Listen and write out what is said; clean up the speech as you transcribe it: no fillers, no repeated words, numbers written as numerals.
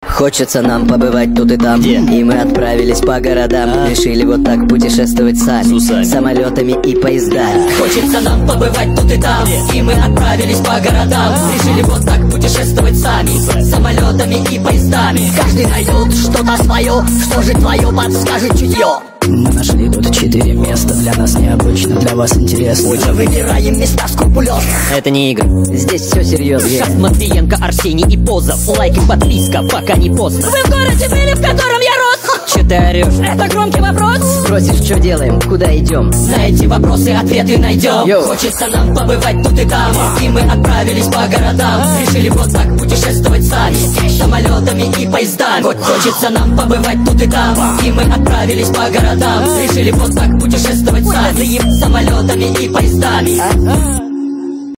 Хочется нам побывать тут и там. Где? И мы отправились по городам. Решили вот так путешествовать сами, самолетами и поездами. Хочется нам побывать тут и там. И мы отправились по городам. Решили вот так путешествовать сами, самолетами и поездами. Каждый найдет что-то свое, что же твое подскажет чутье. Мы нашли тут 4 места. Для нас необычно, для вас интересно. Мы выбираем места скрупулезно. Это не игры. Здесь все серьезно. Сейчас Матвиенко, Арсений и Позов. Лайк и подписка, пока не поздно. Вы в городе были, в котором я рос? Че ты орешь? Это громкий вопрос. Спросишь, что делаем, куда идем? На эти вопросы ответы найдем. Йоу. Хочется нам побывать тут и там. И мы отправились по городам. Решили вот так путешествовать сами, самолетами и поездами. Хочется нам побывать тут и там. И мы отправились по городам. Решили вот так путешествовать сами, самолетами и поездами.